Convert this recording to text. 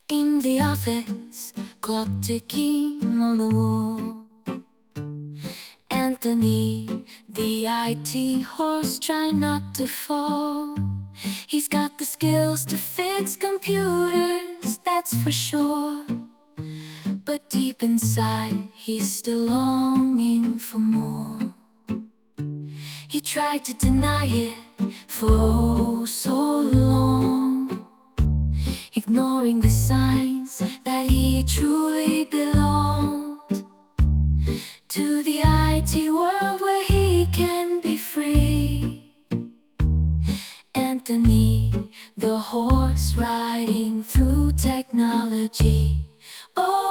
In the office, clock ticking on the wall. Anthony, the IT horse, try not to fall. He's got the skills to fix computers, that's for sure. But deep inside, he's still longing for more. He tried to deny it for oh so long, ignoring the signs that he truly belonged to the IT world where he can be free. Anthony, the horse riding through technology. Oh,